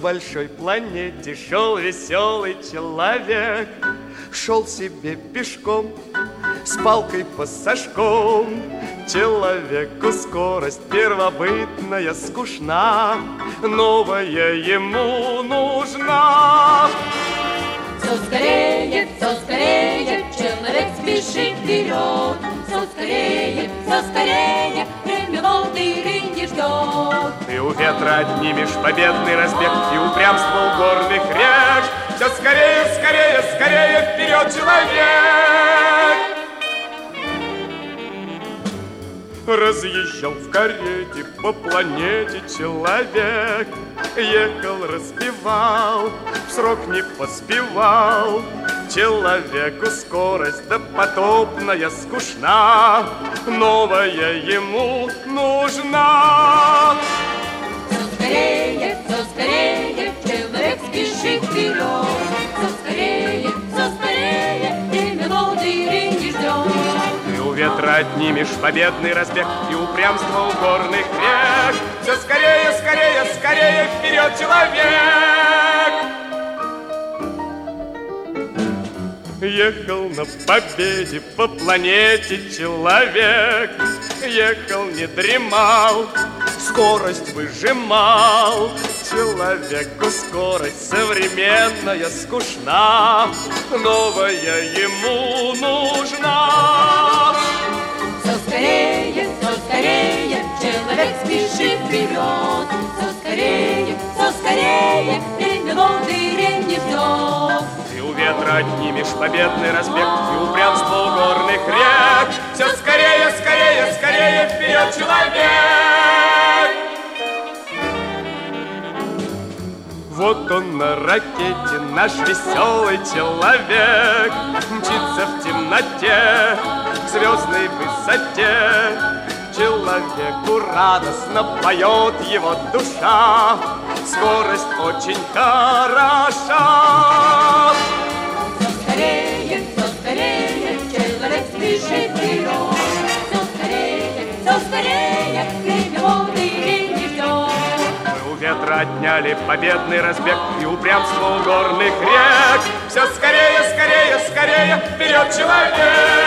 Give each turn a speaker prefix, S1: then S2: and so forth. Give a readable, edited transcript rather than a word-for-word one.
S1: большой планете шел веселый человек. Шел себе пешком, с палкой пассажком. Человеку скорость первобытная скучна, новая ему нужна.
S2: Все скорее, человек спешит вперед. Все скорее, время волны не ждет.
S1: Ты у ветра отнимешь победный разбег и упрямство у горных рек. Все скорее, вперед, человек! Разъезжал в карете по планете человек. Ехал, распевал, в срок не поспевал. Человеку скорость допотопная скучна, новая ему нужна.
S2: Все скорее, человек спешит вперед. Все скорее, время волны не ждет.
S1: Ты у ветра отнимешь победный разбег и упрямство у горных рек. Все скорее, вперед, человек! Ехал на победе по планете человек. Ехал, не дремал, скорость выжимал. Человеку скорость современная скучна, новая ему нужна.
S2: Все скорее, человек спешит вперед. Все скорее, время волны не ждет.
S1: Ты у ветра отнимешь победный разбег и упрямство у горных рек. Все скорее, вперед, человек! Вот он на ракете, наш веселый человек. Мчится в темноте к звездной высоте. Человеку радостно поет его душа. Скорость очень хороша.
S2: Все скорее, человек спешит вперед. Все скорее, время волны не ждет.
S1: Мы у ветра отняли победный разбег и упрямство у горных рек. Все скорее, вперед, человек!